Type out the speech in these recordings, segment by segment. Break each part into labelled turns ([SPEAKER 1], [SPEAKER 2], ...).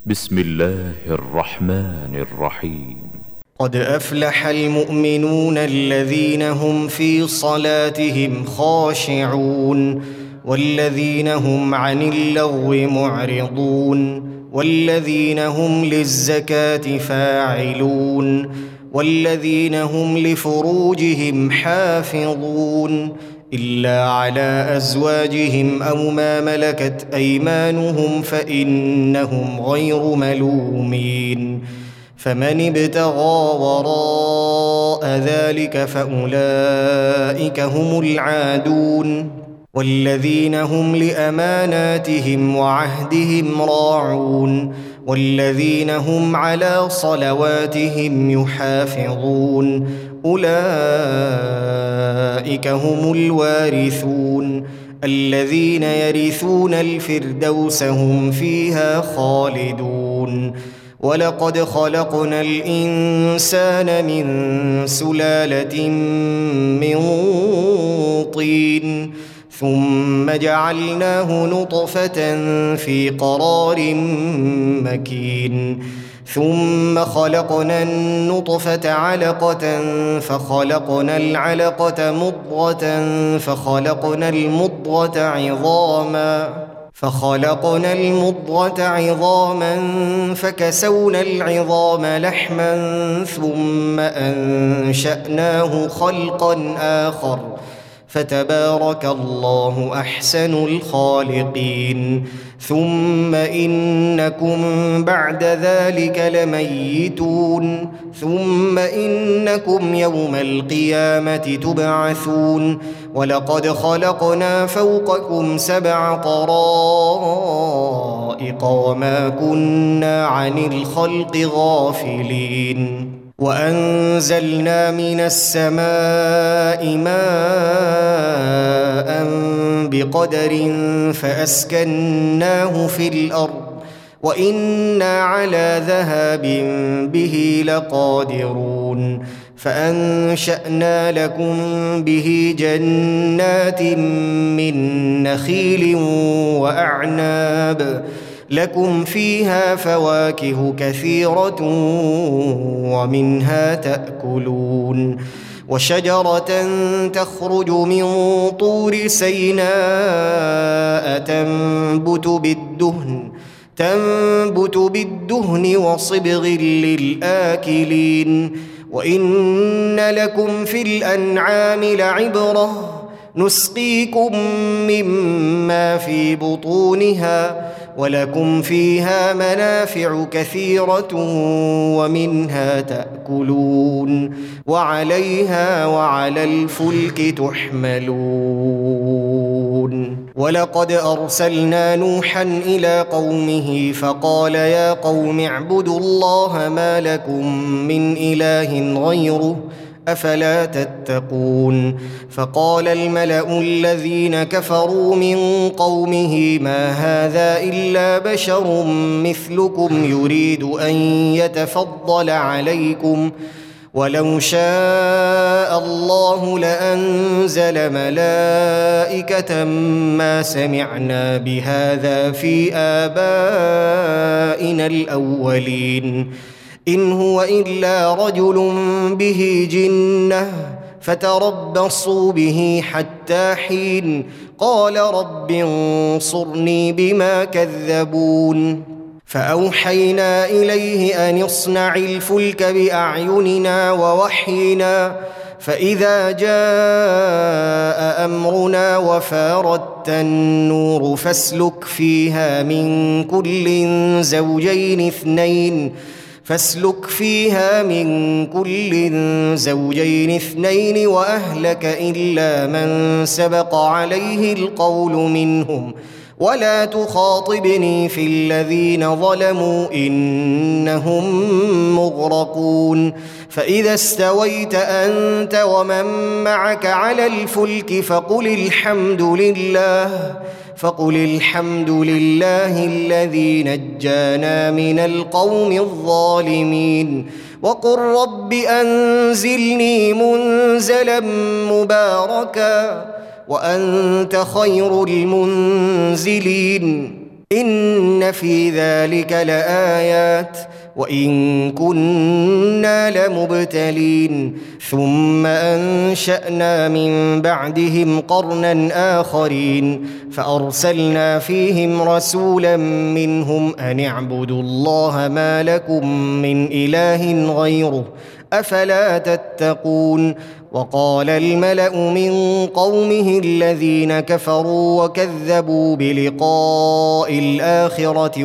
[SPEAKER 1] بسم الله الرحمن الرحيم.
[SPEAKER 2] قد أفلح المؤمنون الذين هم في صلاتهم خاشعون والذين هم عن اللغو معرضون والذين هم للزكاة فاعلون والذين هم لفروجهم حافظون إلا على أزواجهم أو ما ملكت أيمانهم فإنهم غير ملومين فمن ابتغى وراء ذلك فأولئك هم العادون والذين هم لأماناتهم وعهدهم راعون والذين هم على صلواتهم يحافظون أولئك هم الوارثون الذين يرثون الفردوس هم فيها خالدون ولقد خلقنا الإنسان من سلالة من طين ثم جعلناه نطفة في قرار مكين ثم خلقنا النطفة علقة فخلقنا العلقة مضغة فخلقنا المضغة عظاما فكسونا العظام لحما ثم أنشأناه خلقا آخر فتبارك الله أحسن الخالقين ثم إنكم بعد ذلك لميتون ثم إنكم يوم القيامة تبعثون ولقد خلقنا فوقكم 7 طرائق وما كنا عن الخلق غافلين وأنزلنا من السماء ماء بقدر فأسكناه في الأرض وإنا على ذهاب به لقادرون فأنشأنا لكم به جنات من نخيل وأعناب لكم فيها فواكه كثيرة ومنها تأكلون وشجرة تخرج من طور سيناء تنبت بالدهن وصبغ للآكلين وإن لكم في الأنعام لعبرة نسقيكم مما في بطونها ولكم فيها منافع كثيرة ومنها تأكلون وعليها وعلى الفلك تحملون ولقد أرسلنا نوحا إلى قومه فقال يا قوم اعبدوا الله ما لكم من إله غيره أفلا تتقون فقال الملأ الذين كفروا من قومه ما هذا إلا بشر مثلكم يريد أن يتفضل عليكم ولو شاء الله لأنزل ملائكة ما سمعنا بهذا في آبائنا الأولين إن هو إلا رجل به جنة فتربصوا به حتى حين قال رب انصرني بما كذبون فأوحينا إليه أن اصنع الفلك بأعيننا ووحينا فإذا جاء أمرنا وفاردت النور فاسلك فيها من كل زوجين اثنين وأهلك إلا من سبق عليه القول منهم ولا تخاطبني في الذين ظلموا إنهم مغرقون فإذا استويت أنت ومن معك على الفلك فقل الحمد لله الذي نجانا من القوم الظالمين وقل رب أنزلني منزلا مباركا وأنت خير المنزلين إن في ذلك لآيات وإن كنا لمبتلين ثم أنشأنا من بعدهم قرنا آخرين فأرسلنا فيهم رسولا منهم أن اعبدوا الله ما لكم من إله غيره أفلا تتقون وقال الملأ من قومه الذين كفروا وكذبوا بلقاء الآخرة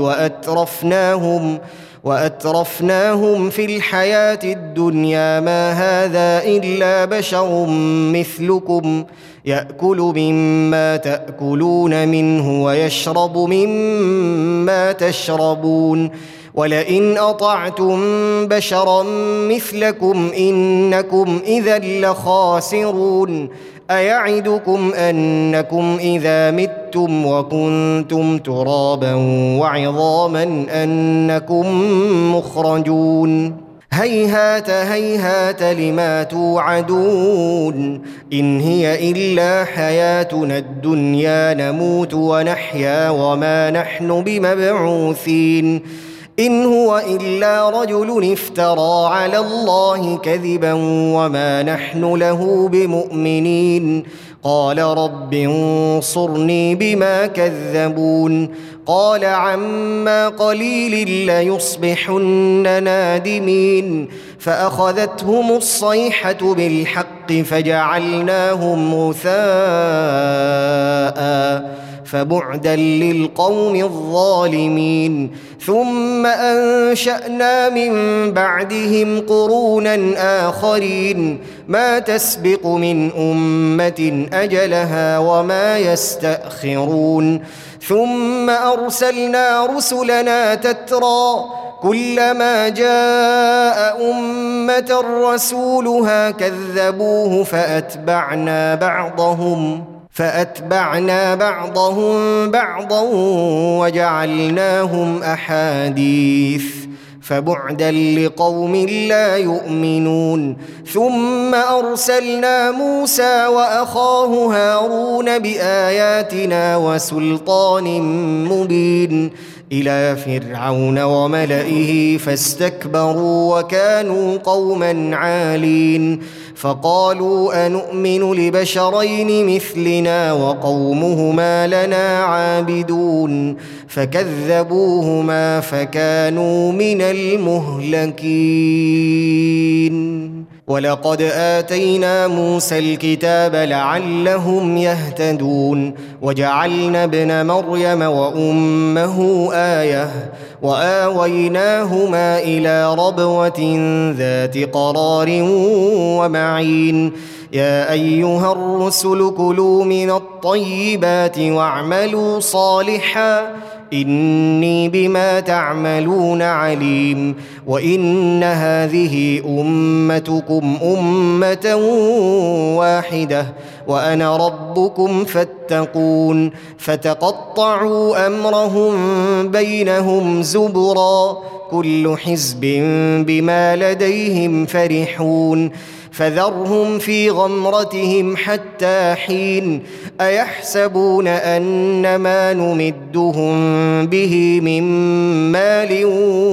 [SPEAKER 2] وأترفناهم في الحياة الدنيا ما هذا إلا بشر مثلكم يأكل مما تأكلون منه ويشرب مما تشربون ولئن أطعتم بشرا مثلكم إنكم إذا لخاسرون أيعدكم أنكم إذا متم وكنتم ترابا وعظاما أنكم مخرجون هيهات هيهات لما توعدون إن هي إلا حياتنا الدنيا نموت ونحيا وما نحن بمبعوثين إن هو إلا رجل افترى على الله كذبا وما نحن له بمؤمنين قال رب انصرني بما كذبون قال عما قليل ليصبحن نادمين فأخذتهم الصيحة بالحق فجعلناهم غثاء فبعدا للقوم الظالمين ثم أنشأنا من بعدهم قرونا آخرين ما تسبق من أمة أجلها وما يستأخرون ثم أرسلنا رسلنا تترى كلما جاء أمة رسولها كذبوه فأتبعنا بعضهم بعضا وجعلناهم أحاديث فبعدا لقوم لا يؤمنون ثم أرسلنا موسى وأخاه هارون بآياتنا وسلطان مبين إلى فرعون وملئه فاستكبروا وكانوا قوما عالين فقالوا أنؤمن لبشرين مثلنا وقومهما لنا عابدون فكذبوهما فكانوا من المهلكين ولقد آتينا موسى الكتاب لعلهم يهتدون وجعلنا ابن مريم وأمه آية وآويناهما إلى ربوة ذات قرار ومعين يا أيها الرسل كلوا من الطيبات واعملوا صالحا إني بما تعملون عليم وإن هذه أمتكم أمة واحدة وأنا ربكم فاتقون فتقطعوا أمرهم بينهم زبرا كل حزب بما لديهم فرحون فذرهم في غمرتهم حتى حين أيحسبون أن ما نمدهم به من مال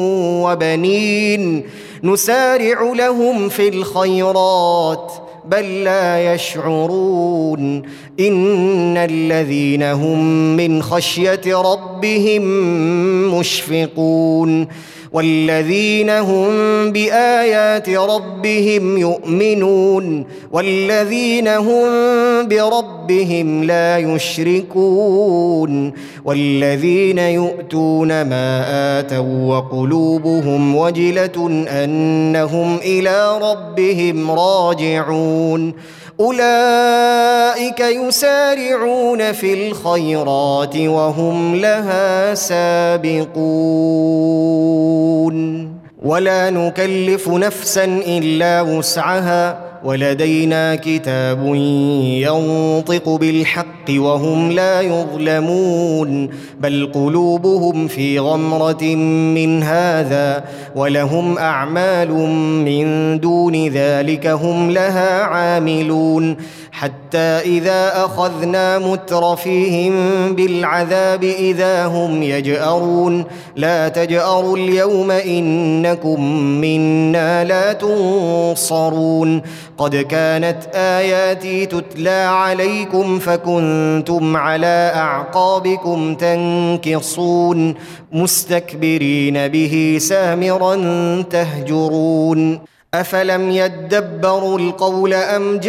[SPEAKER 2] وبنين نسارع لهم في الخيرات بل لا يشعرون إن الذين هم من خشية ربهم مشفقون والذين هم بآيات ربهم يؤمنون والذين هم بربهم لا يشركون والذين يؤتون ما آتوا وقلوبهم وجلة أنهم إلى ربهم راجعون أولئك يسارعون في الخيرات وهم لها سابقون ولا نكلف نفسا إلا وسعها ولدينا كتاب ينطق بالحق وهم لا يظلمون بل قلوبهم في غمرة من هذا ولهم أعمال من دون ذلك هم لها عاملون حتى إذا أخذنا مترفيهم بالعذاب إذا هم يجأرون لا تجأروا اليوم إنكم منا لا تنصرون قد كانت آياتي تتلى عليكم فكنتم على أعقابكم تنكصون مستكبرين به سامرا تهجرون أفلم يدبروا القول أم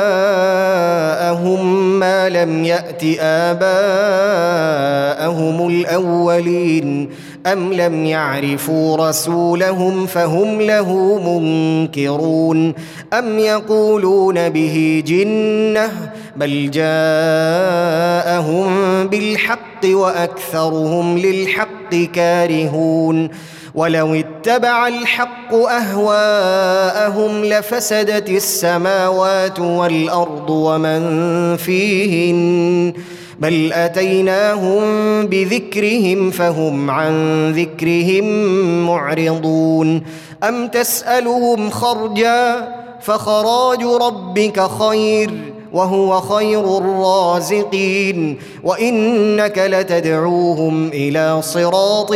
[SPEAKER 2] جاءهم ما لم يأت آباءهم الأولين أم لم يعرفوا رسولهم فهم له منكرون أم يقولون به جنة بل جاءهم بالحق وأكثرهم للحق كارهون ولو اتبع الحق أهواءهم لفسدت السماوات والأرض ومن فيهن بل أتيناهم بذكرهم فهم عن ذكرهم معرضون أم تسألهم خرجا فخراج ربك خير وهو خير الرازقين وإنك لتدعوهم إلى صراط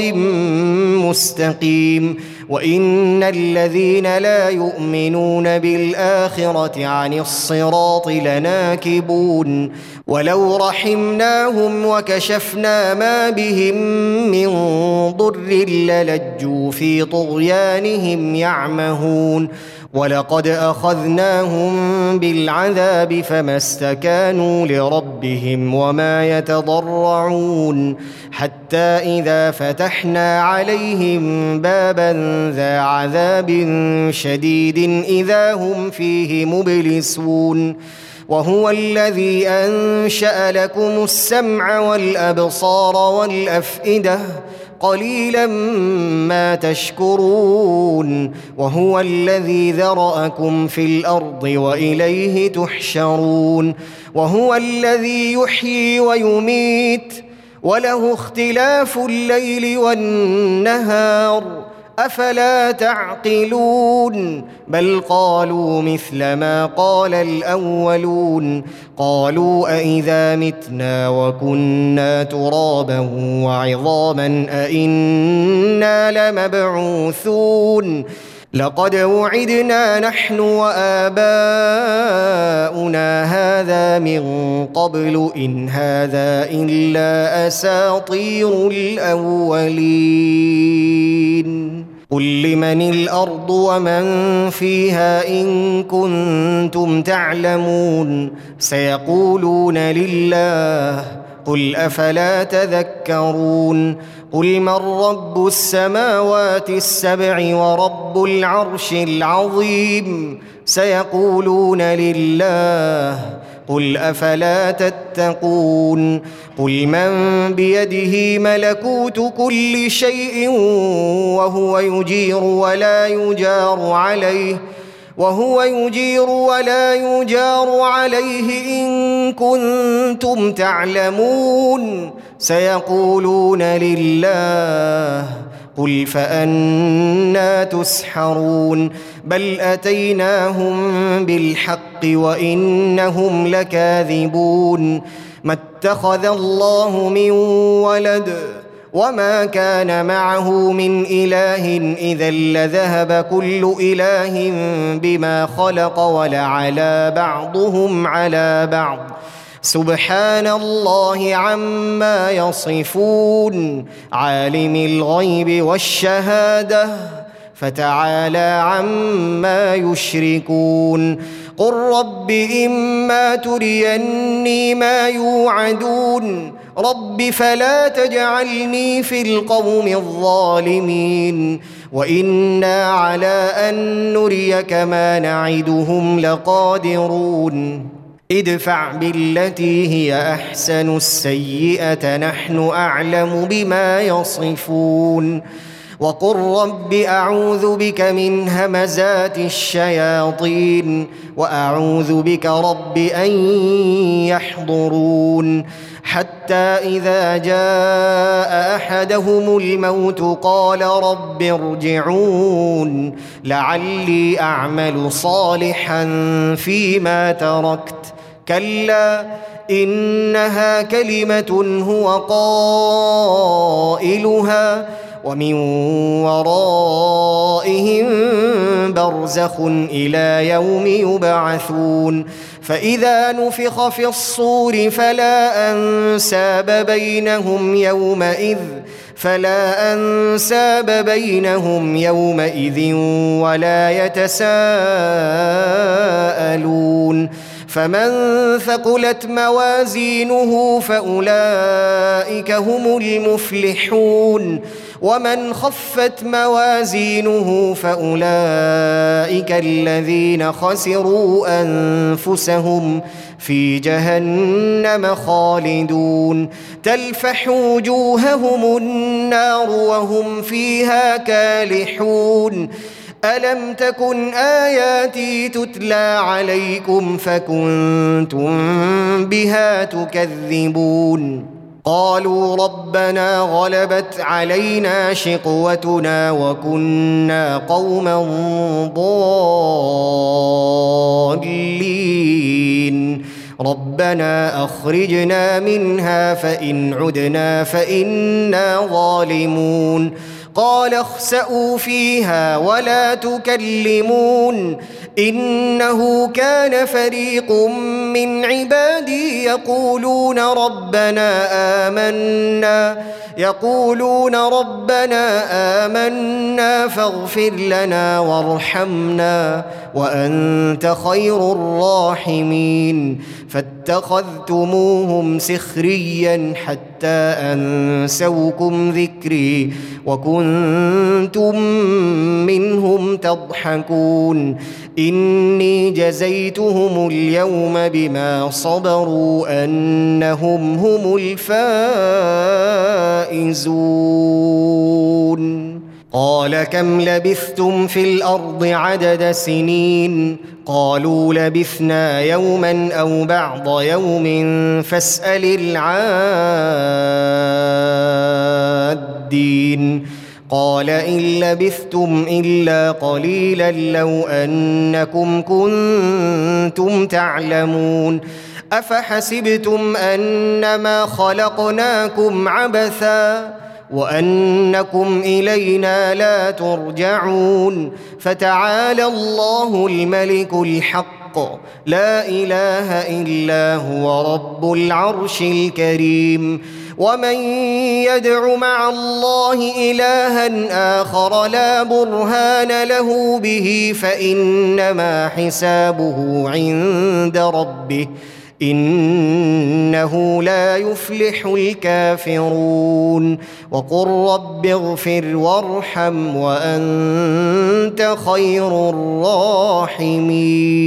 [SPEAKER 2] مستقيم وإن الذين لا يؤمنون بالآخرة عن الصراط لناكبون ولو رحمناهم وكشفنا ما بهم من ضر للجوا في طغيانهم يعمهون ولقد أخذناهم بالعذاب فما استكانوا لربهم وما يتضرعون حتى إذا فتحنا عليهم بابا ذا عذاب شديد إذا هم فيه مبلسون وهو الذي أنشأ لكم السمع والأبصار والأفئدة قليلا ما تشكرون وهو الذي ذرأكم في الأرض وإليه تحشرون وهو الذي يحيي ويميت وله اختلاف الليل والنهار أفلا تعقلون بل قالوا مثل ما قال الأولون قالوا أإذا متنا وكنا ترابا وعظاما أإنا لمبعوثون لقد وعدنا نحن وآباؤنا هذا من قبل إن هذا إلا أساطير الأولين قل لمن الأرض ومن فيها إن كنتم تعلمون سيقولون لله قل أفلا تذكرون قل من رب السماوات السبع ورب العرش العظيم سيقولون لله قل أفلا تتقون قل من بيده ملكوت كل شيء وهو يجير ولا يجار عليه إن كنتم تعلمون سيقولون لله قل فأنا تسحرون بل أتيناهم بالحق وإنهم لكاذبون ما اتخذ الله من ولد وما كان معه من إله إذا لذهب كل إله بما خلق ولعلى بعضهم على بعض سبحان الله عما يصفون عالم الغيب والشهادة فتعالى عما يشركون قل رب إما تريني ما يوعدون رب فلا تجعلني في القوم الظالمين وإنا على أن نريك ما نعدهم لقادرون ادفع بالتي هي أحسن السيئة نحن أعلم بما يصفون وقل رب أعوذ بك من همزات الشياطين وأعوذ بك رب أن يحضرون حتى إذا جاء أحدهم الموت قال رب ارجعون لعلي أعمل صالحا فيما تركت كلا إنها كلمة هو قائلها ومن ورائهم برزخ إلى يوم يبعثون فإذا نفخ في الصور فلا أنساب بينهم يومئذ ولا يتساءلون فمن ثقلت موازينه فأولئك هم المفلحون ومن خفت موازينه فأولئك الذين خسروا أنفسهم في جهنم خالدون تلفح وجوههم النار وهم فيها كالحون ألم تكن آياتي تتلى عليكم فكنتم بها تكذبون قالوا ربنا غلبت علينا شقوتنا وكنا قوما ضالين ربنا أخرجنا منها فإن عدنا فإنا ظالمون قال اخسئوا فيها ولا تكلمون إنه كان فريق من عبادي يقولون ربنا آمنا فاغفر لنا وارحمنا وأنت خير الراحمين فاتخذتموهم سخريا حتى أنسوكم ذكري وكنتم منهم تضحكون إني جزيتهم اليوم بما صبروا أنهم هم الفائزون قال كم لبثتم في الأرض عدد سنين قالوا لبثنا يوما أو بعض يوم فاسأل العادين قال إن لبثتم إلا قليلا لو أنكم كنتم تعلمون أفحسبتم أنما خلقناكم عبثا وأنكم إلينا لا ترجعون فتعالى الله الملك الحق لا إله إلا هو رب العرش الكريم ومن يدع مع الله إلها آخر لا برهان له به فإنما حسابه عند ربه إنه لا يفلح الكافرون وقل رب اغفر وارحم وأنت خير الراحمين